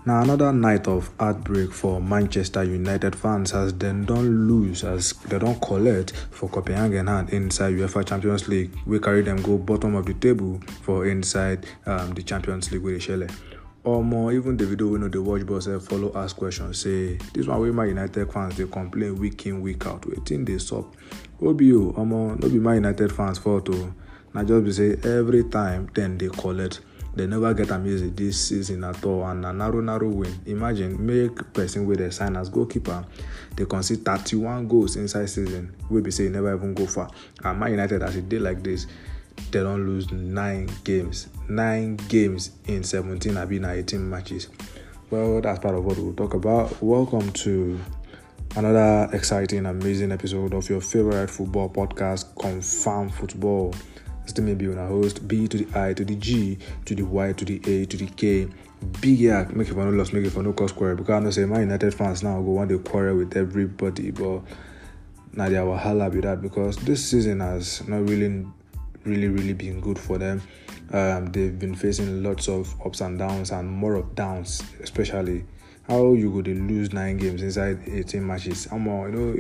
Now another night of heartbreak for Manchester United fans as they don't lose, as they don't collect for Copenhagen and inside UEFA Champions League. We carry them go bottom of the table for inside the Champions League with the Shelle. Or more, even the video we know the watch boss follow ask questions, say this one way my United fans they complain week in, week out. Waiting they stop. OBO, no be my United fans fault too. Now just be say every time then they collect. They never get amazing this season at all, and a narrow win. Imagine, make person with a sign as goalkeeper, they concede 31 goals inside season. We be say never even go far. And Man United, as a day like this, they don't lose 9 games. 9 games in 17, I been 18 matches. Well, that's part of what we'll talk about. Welcome to another exciting, amazing episode of your favorite football podcast, Confirm Football. Still may be on a host, B to the I to the G to the Y to the A to the K. Big yak, make it for no loss, make it for no cost quarrel. Because I know say my United fans now go want to quarrel with everybody, but now they are wahala with that because this season has not really been good for them. They've been facing lots of ups and downs and more of downs, especially. How you go to lose 9 games inside 18 matches? It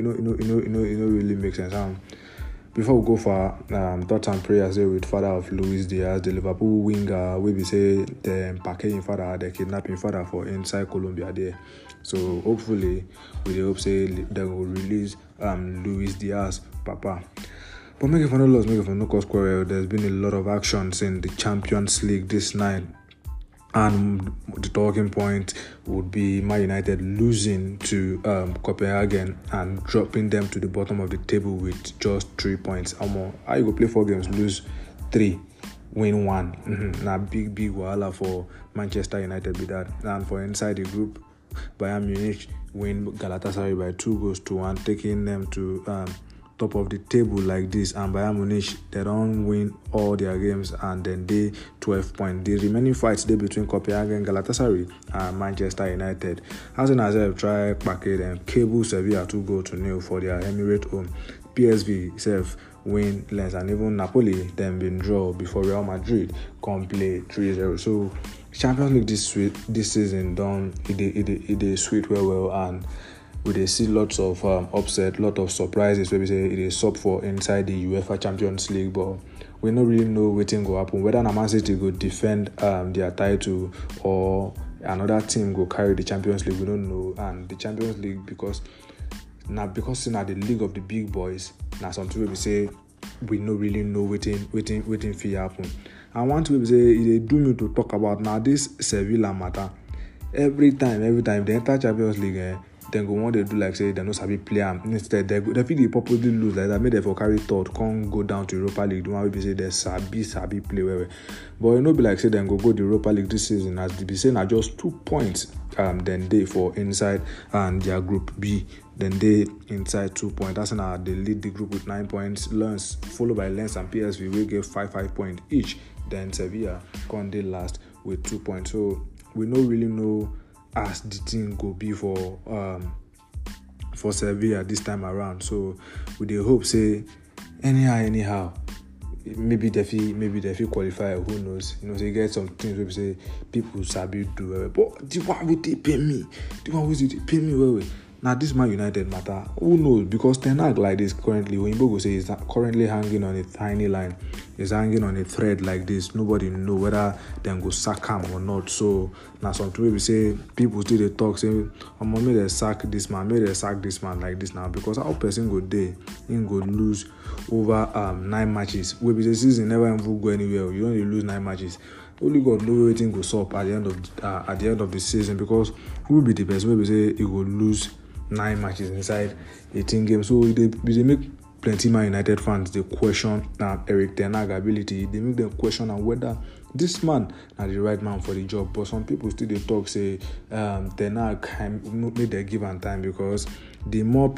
really makes sense. Before we go for thoughts and prayers there with father of Luis Diaz, the Liverpool winger, we be say the packaging father, the kidnapping father for inside Colombia there. So hopefully, we hope say they will release Luis Diaz, Papa. But make it for no loss, make it for no cost quarrel. There's been a lot of actions in the Champions League this night. And the talking point would be Man United losing to Copenhagen and dropping them to the bottom of the table with just 3 points. How you go play 4 games, lose 3, win 1? Now big wahala for Manchester United with that. And for inside the group, Bayern Munich win Galatasaray by 2-1, taking them to top of the table like this, and Bayern Munich they don't win all their games and then they 12 points. The remaining fights they between Copenhagen, Galatasaray and Manchester United. Hassan Azev try packet and cable Sevilla 2-0 for their Emirates home. PSV self win Lens, and even Napoli then been draw before Real Madrid come play 3-0. So Champions League this season done it sweet well and we see lots of upset, lot of surprises where we say it is sub for inside the UEFA Champions League, but we don't really know what thing go happen. Whether Man City go defend their title or another team go carry the Champions League, we don't know. And the Champions League because it's not the league of the big boys. Now something where we say we don't really know waiting for happen. And one thing we say they do me to talk about now this Sevilla matter. Every time they enter Champions League. Then go want to do like say they no sabi play am. Instead they feel they purposely lose like that. Make them for carry third, can't go down to Europa League. The one will be say they sabi play well. But be like say then go the Europa League this season as they be saying are just 2 points. Then they for inside and their group B. Then they inside 2 points. That's now they lead the group with 9 points. Lens followed by Lens and PSV will get 5 points each. Then Sevilla come they last with 2 points. So we don't really know as the thing go be for Sevilla this time around. So we dey hope say anyhow maybe they feel qualify, who knows. They get some things where we say people sabi do well, but the one will they pay me well. Now this Man United matter, who knows? Because Ten Hag like this currently, when Oyinbo go say is currently hanging on a tiny line, is hanging on a thread like this. Nobody know whether them go sack him or not. So now something we say people still they talk say, may they sack this man like this now, because how person go day in go lose over 9 matches. We be the season never even go anywhere. You only lose 9 matches. Only God know everything goes up at the end of the season, because who will be the best? We say he will lose 9 matches inside 18 games. So they make plenty Man United fans they question Erik Ten Hag ability. They make them question on whether this man is the right man for the job. But some people still they talk say Ten Hag make their give and time, because the more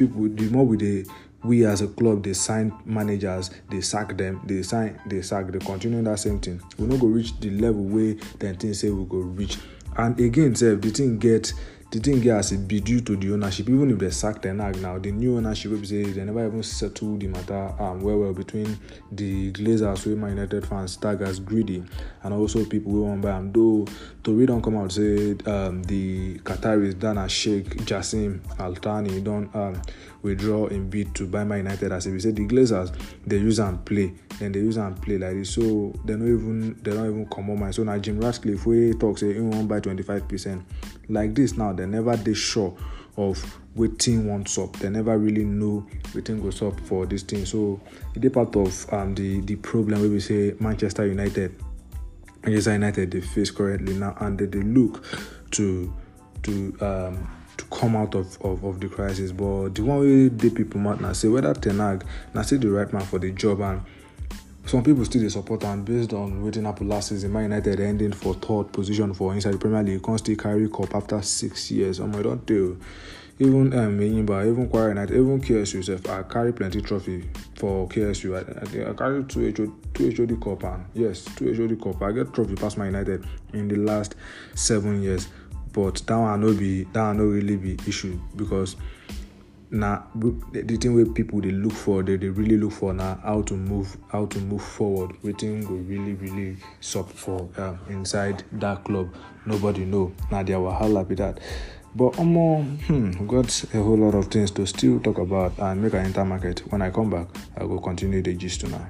we as a club they sign managers, they sack them, they continue that same thing. We not go reach the level where the thing say we go reach. And again, the thing get the thing get as it be due to the ownership. Even if they sack Ten Hag now, the new ownership will say they never even settle the matter well between the Glazers, who Man United fans tag as greedy, and also people who want buy them. Though Tory don't come out say the Qataris Dana Sheikh Jassim Al Thani don't withdraw in bid to buy Man United. As if we say the Glazers, they use and play, then they use and play like this, so they don't even come on mind. So now Jim Ratcliffe we talk say he won't buy 25% like this. Now they never they sure of wetin wants up. They never really know wetin goes up for this thing. So it's part of the problem where we say Manchester United they face currently now, and they look to come out of the crisis. But the one way the people might not say whether Ten Hag now still the right man for the job, and some people still they support, and based on waiting up last season, Man United ending for third position for inside the Premier League, can't still carry cup after 6 years. I don't tell. Even even Kwara United, even KSU self, I carry plenty trophy for KSU. I carry two HOD cup, and yes, two HOD cup. I get trophy past Man United in the last 7 years, but that one no really be issue, because now the thing where people they look for, they really look for now how to move forward. Waiting will really sup for inside that club. Nobody know now they were hell with that. But got a whole lot of things to still talk about and make an intermarket. When I come back, I will continue the gist tonight.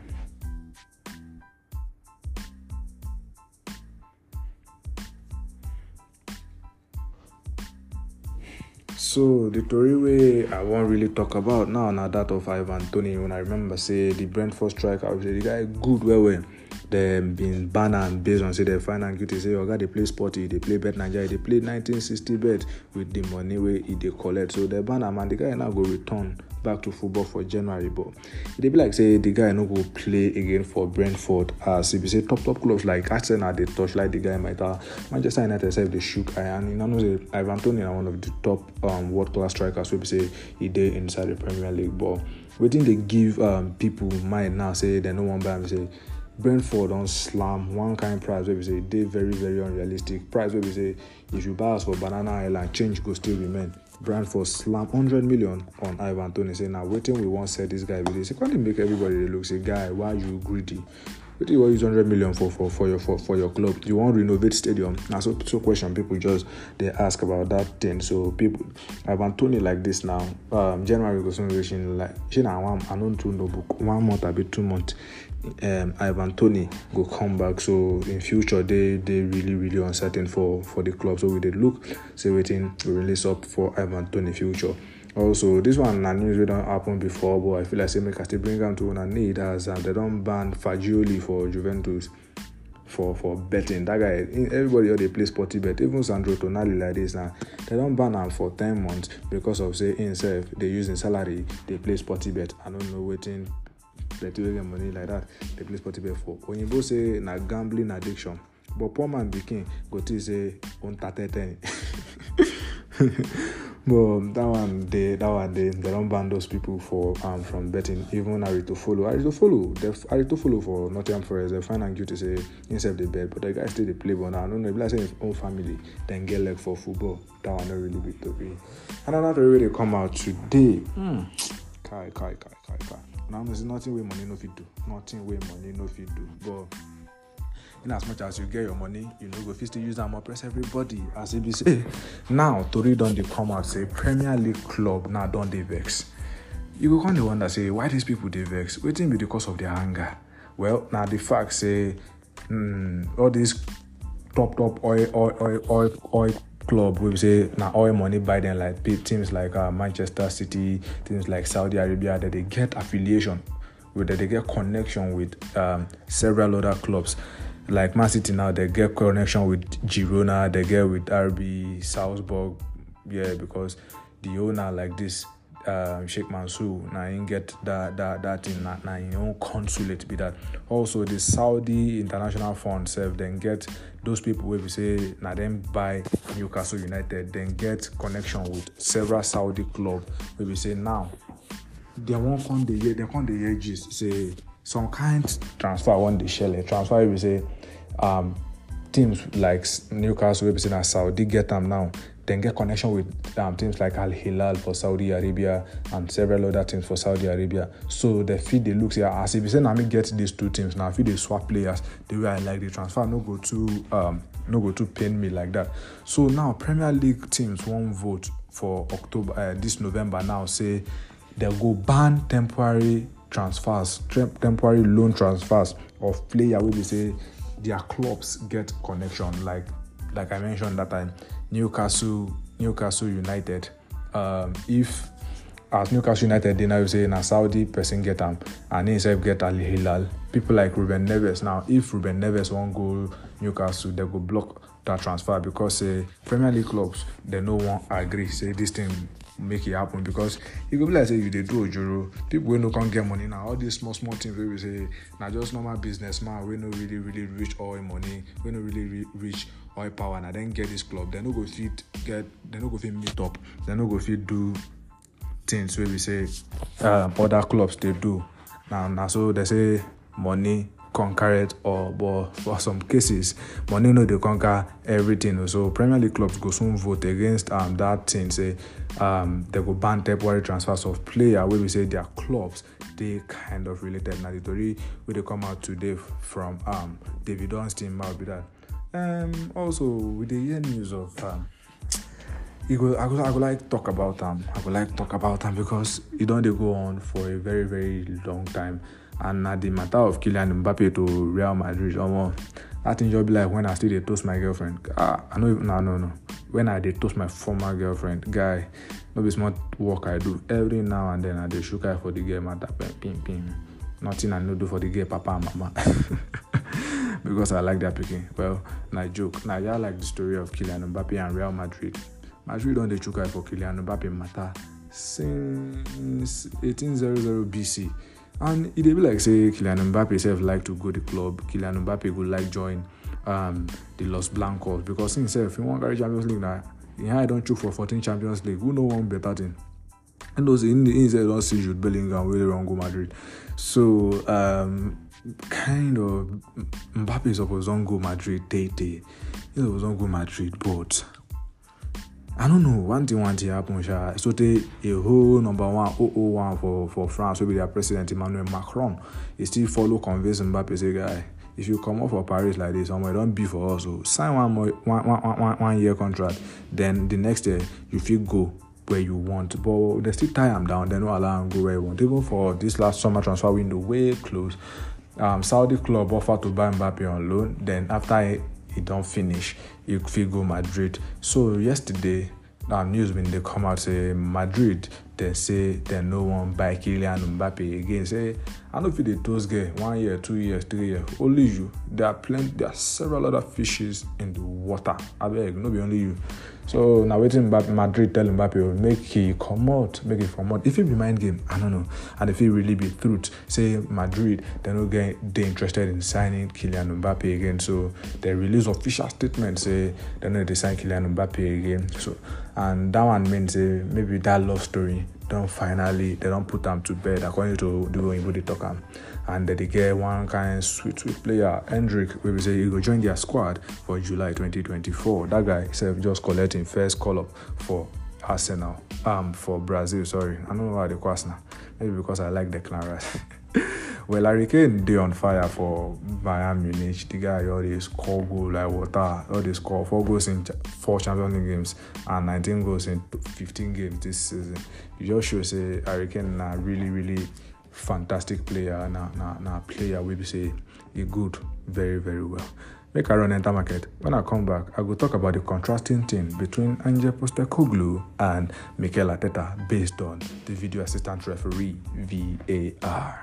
So the story way I won't really talk about now that of Ivan Toney. When I remember say the Brentford striker, I say the guy good well. They been banned and based on say they find and guilty. Say they play sporty, they play bet Nigeria, they play 1960 bet with the money where they collect. So they ban him, and the guy now go return back to football for January. But they be like say the guy no go play again for Brentford. As if you say top clubs like Arsenal, they touch like the guy might Manchester United self they shook eye, and you know say Ivan Toney is one of the top world class strikers. We say he did inside the Premier League. But waiting they give people mind now say they no one buy him. Say Brentford on slam one kind price where we say they very unrealistic price where we say if you buy us for Banana Island, change go still remain. Brentford slam 100 million on Ivan Toney. Say now waiting we won't sell this guy with this. Can't make everybody look say guy why you greedy? What do you want use 100 million for your club? You want to renovate stadium? Now so question people just they ask about that thing. So people Ivan Toney like this now. January goes on like she now I don't know book 1 month a bit 2 months. Ivan Toney go come back, so in future they really uncertain for the club. So we did look say waiting to release up for Ivan Toney future. Also this one na news we don't happen before, but I feel like say make I still bring them to one need as they don't ban Fagioli for Juventus for betting. That guy, everybody they play sporty bet, even Sandro Tonali like this now, they don't ban him for 10 months because of say himself they use his salary, they play sporty bet. I don't know waiting plenty get money like that they play sporty bet for. Oyinbo say na gambling addiction, but poor man pikin go to say on 30. But that one they don't ban those people for from betting. Even Aritofolo for Nottingham Forest, they find and guilty say himself they bet, but the guy still they play. But now I don't know if like say his own family then get leg for football. That one not really big to be. Another story they come out today. Kai. Now there's nothing where money no fit do. But in as much as you get your money, you know go fit to use them oppress everybody. As if you say now Tori don dey come out say Premier League club now don dey vex. You go come the wonder say why these people dey vex? Wetin be the cause of their anger? Well, now the fact say all these top oil club we say now oil money buy them like teams like Manchester City, teams like Saudi Arabia, that they get affiliation with, that they get connection with several other clubs. Like Man City now, they get connection with Girona, they get with RB Salzburg, because the owner like this Sheikh Mansour now he get that thing now in own consulate be that. Also the Saudi International Fund self then get those people where we say now them buy Newcastle United, then get connection with several Saudi clubs where we say now they won't come the year just say some kind transfer one the shell transfer where we say teams like Newcastle where we say now Saudi get them now. then get connection with teams like Al Hilal for Saudi Arabia and several other teams for Saudi Arabia. So the feed they look here as if you say now me get these two teams now, if they swap players the way I like the transfer, no go to pain me like that. So now Premier League teams won't vote for October this November now say they'll go ban temporary loan transfers of player where they say their clubs get connection like I mentioned that time Newcastle United. If as Newcastle United they now say na Saudi person get them and he himself get Al Hilal, people like Ruben Neves now, if Ruben Neves won't go Newcastle, they go block that transfer because Premier League clubs they no one agree say this thing make it happen because it go be like say you dey do ojoro, people wey no can get money now, all these small things wey we say na just normal businessman wey no really reach oil money, wey no really reach oil power, and then get this club, they no go fit meet up, they no go fit do things wey we say other clubs they do. Now so they say money conquer it, but for some cases money no they conquer everything. So Premier League clubs go soon vote against that thing, say they go ban temporary transfers of player where we say their clubs they kind of related. Now the story where they come out today from David Ornstein might be that. Also with the hear news of I would like to talk about them. Because it don't they go on for a very, very long time. And at the matter of Kylian Mbappe to Real Madrid, that thing just be like when I still dey toast my girlfriend. No. When I dey toast my former girlfriend, guy, no be small work I do. Every now and then I dey shook eye for the girl matter, pim. Nothing I no do for the girl, papa and mama. Because I like that picking. Well, na joke. Now y'all like the story of Kylian Mbappe and Real Madrid. Madrid don dey chook eye for Kylian Mbappe matter since 1800 BC. And it dey be like say Kylian Mbappe himself like to go the club. Kylian Mbappe would like join the Los Blancos because himself he won carry Champions League now. I don't choke for 14 Champions League. Who know one better thing? And those in the inside don't see Jude Bellingham where they won't go Madrid. So kind of Mbappe is supposed to go Madrid. He's supposed to go Madrid, but I don't know. One thing happen. So they a whole number 1 for France, will be their president Emmanuel Macron. He still follow convince Mbappe say, guy, if you come up for Paris like this, don't be for us. So sign one year contract. Then the next year you feel go where you want. But they still tie him down. They don't allow him go where you want. Even for this last summer transfer window, way close. Saudi club offered to buy Mbappe on loan. Then after he don't finish, you feel go Madrid. So yesterday, news when they come out say Madrid, they say they no one buy Kylian Mbappe again. Say I don't feel they toast guy 1 year, 2 years, 3 years. Only you. There are several other fishes in the water. I beg, no be only you. So now waiting Madrid tell Mbappe make it come out. If it be mind game, I don't know. And if it really be truth, say Madrid they no get they interested in signing Kylian Mbappe again. So they release official statement say they know they sign Kylian Mbappe again. So and that one means maybe that love story they don't put them to bed according to the way they talk them. And they get one kind sweet player, Hendrick, we will say he will join their squad for July 2024. That guy himself just collecting first call up for Arsenal, for Brazil, sorry. I don't know why they call now. Maybe because I like Declan Rice. Well, Harry Kane dey on fire for Bayern Munich. The guy already score goal like water. Already score 4 goals in 4 Champions League games and 19 goals in 15 games this season. You just show say Harry Kane na really fantastic player. Na player we say he good very, very well. Make I run enter market. When I come back, I will talk about the contrasting thing between Ange Postecoglou and Mikel Arteta based on the video assistant referee VAR.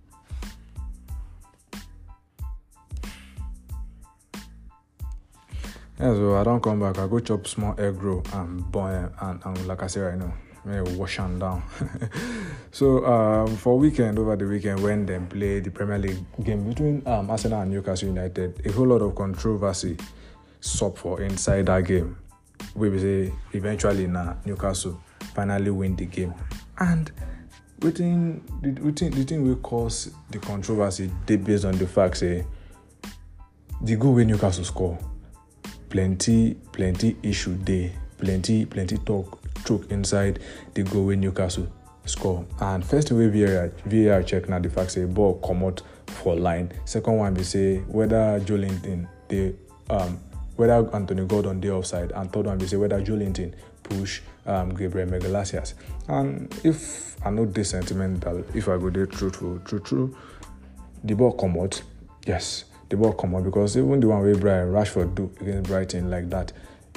Yeah, so I don't come back. I go chop small egg roll and boil and like I say right now, maybe wash them down. So over the weekend when they play the Premier League game between Arsenal and Newcastle United, a whole lot of controversy sup for inside that game. We say eventually Newcastle finally win the game. And the thing will cause the controversy based on the fact say the goal when Newcastle score. Plenty issue there plenty talk choke inside the goal wey Newcastle score. And first way VAR check na the fact say ball comot for line. Second one be say whether Joelinton whether Anthony Gordon dey offside, and third one be say whether Joelinton push Gabriel Magalhaes. And if I no dey sentimental, if I go dey truthful, the ball comot. Yes, the ball comot, because even the one wey Brian Rashford do against Brighton like that,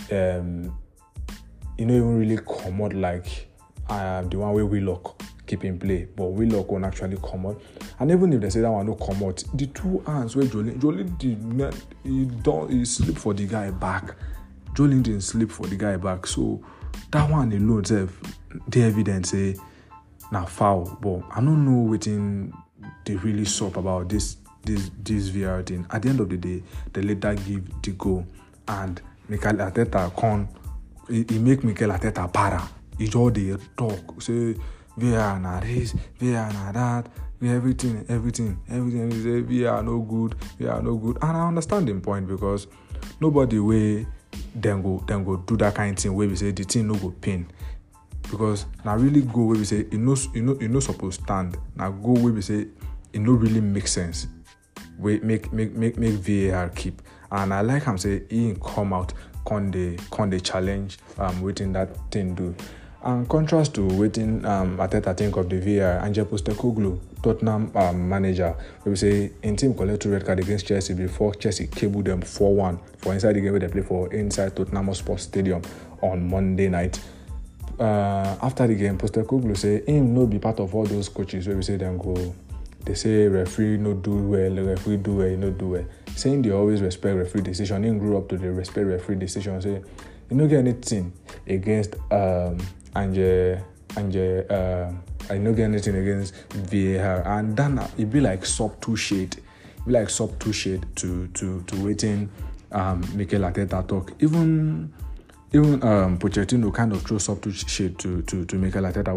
e no even really comot like the one wey Willock keep in play, but Willock won't actually comot. And even if they say that one no comot, the two hands where Joelinton he slip for the guy back. Joelinton slip for the guy back, so that one alone self dey evidence say na foul. But I don't know wetin they really sup about this VAR thing. At the end of the day, they later give the goal, and Mikel Arteta he make Mikel Arteta para. He just dey talk say VAR na this, VAR na that, everything. He say VAR no good. And I understand him point, because nobody way then go do that kind of thing where we say the thing no go pain. Because now really go where we say it no supposed stand. Now go where we say it no really make sense. We make VAR keep. And I like him say he come out con the challenge waiting that thing do. And contrast to waiting Arteta think of the VAR, Ange Postecoglou, Tottenham manager, we say in team collect 2 red card against Chelsea before Chelsea cable them 4-1 for inside the game where they play for inside Tottenham Hotspur Stadium on Monday night. After the game, Postecoglou say him no be part of all those coaches where we say they say referee no do well, referee do well, he no do well. Saying they always respect referee decision. He grew up to the respect referee decision. Say you no get anything against I no get anything against VAR, and then it be like subtle shade. To waiting Mikel Arteta talk. Even Pochettino kind of throw subtle shade to Mikel Arteta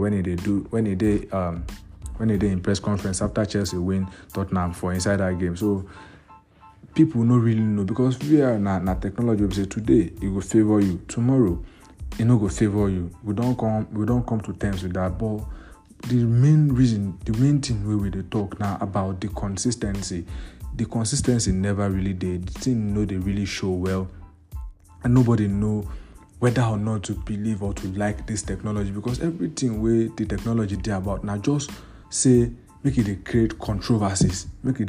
when he did in press conference after Chelsea win Tottenham for inside that game. So people no really know, because VAR na technology. We say today it will favor you, tomorrow it no go favor you. We don't come to terms with that. But the main thing where we dey talk now about the consistency. The consistency never really did. The thing they really show well, and nobody know whether or not to believe or to like this technology, because everything where the technology dey about now just say make it create controversies,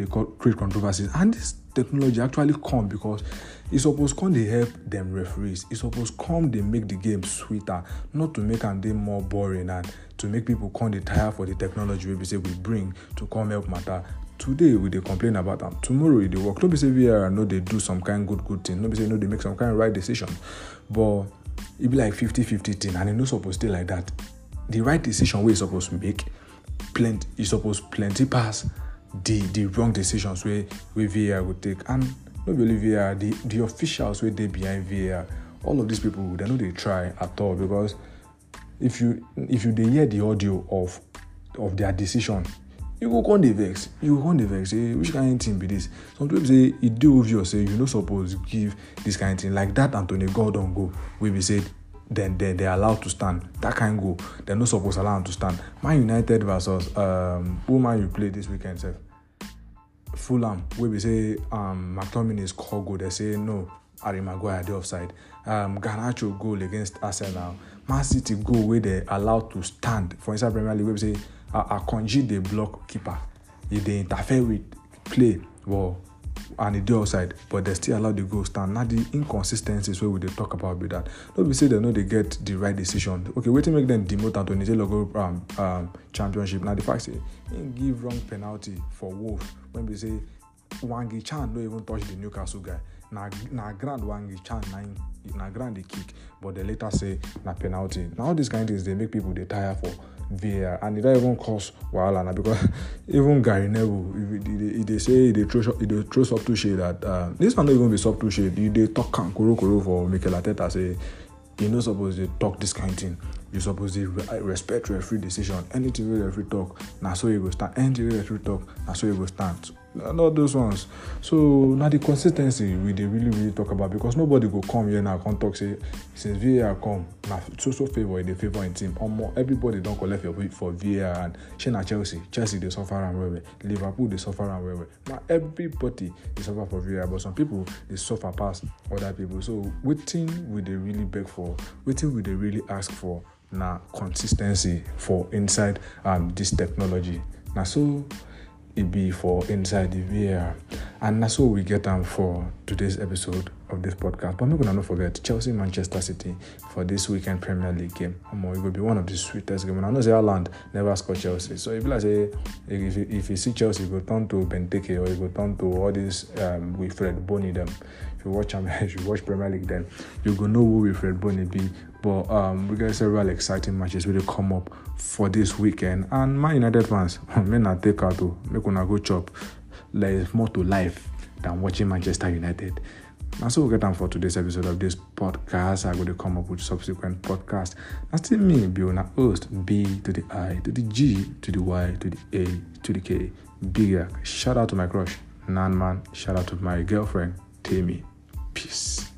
and this technology actually come because it's supposed come they help them referees. It's supposed come they make the game sweeter, not to make them more boring and to make people come they tire for the technology we say we bring to come help matter. Today we they complain about them, tomorrow they work. Don't be say VAR no they do some kind good thing. Don't be say no they make some kind of right decision, but it be like 50-50 thing, and it no supposed to stay like that. The right decision we supposed to make plenty pass the wrong decisions where VAR would take. And not only VAR, the officials where they behind VAR, all of these people they know they try at all, because if you they hear the audio of their decision, you go on the vex. Say which kind of thing be this? Some people say it do obvious. Say you no supposed give this kind of thing like that. Anthony Gordon go where we said then they're allowed to stand. That kind go they're not supposed to allow them to stand. Man United versus who man you play this weekend, sir? Fulham, where we say McTominay's call goal, they say no, Harry Maguire the offside. Garnacho goal against Arsenal. Man City goal where they allowed to stand for inside Premier League, where we say Akanji the block keeper. If they interfere with play, well, and the offside, but they still allow the goal stand. Now the inconsistencies where we they talk about with that. Don't be say they know they get the right decision. Okay, wait to make them demote Anthony Taylor go championship. Now the fact say he give wrong penalty for Wolf when we say Wangi Chan don't even touch the Newcastle guy. Na grand Wangi Chan na grand the kick, but they later say na penalty. Now all these kind of things they make people they tire for VAR, and it don't even cause wahala now, because even Gary Neville, they say they throw subtle shade that this one don't even be subtle shade. They talk koro for Mikel Arteta, say you not supposed to talk this kind of thing. You supposed to respect referee decision. Anything referee talk, now so you go stand. Anything referee talk, now so you go stand. not those ones. So now the consistency we dey really talk about, because nobody go come here now come talk say since VAR come na so favour dey favour in team. Everybody don collect for VAR, and shey na Chelsea dey suffer am well. Liverpool dey suffer am well. Now everybody dey suffer for VAR, but some people dey suffer pass other people. So wetin we dey really beg for, wetin we dey really ask for na consistency for inside this technology. Na so e be for inside the VAR, and na so we get am for today's episode of this podcast. But make una no forget Chelsea Manchester City for this weekend Premier League game. It will be one of the sweetest games. I know say Haaland never scored Chelsea, so if you like say if you see Chelsea, you go turn to Benteke or you go turn to all these Wilfred Bony them. If you watch Premier League, then you go know who Wilfred Bony be. But we got several exciting matches will come up for this weekend, and Man United fans, may not take out to make una go chop. There is more to life than watching Manchester United. And so we'll get on for today's episode of this podcast. I'm going to come up with subsequent podcasts. And still me, be on a host, B to the I, to the G, to the Y, to the A, to the K. Big shout out to my crush, Nanman. Shout out to my girlfriend, Tammy. Peace.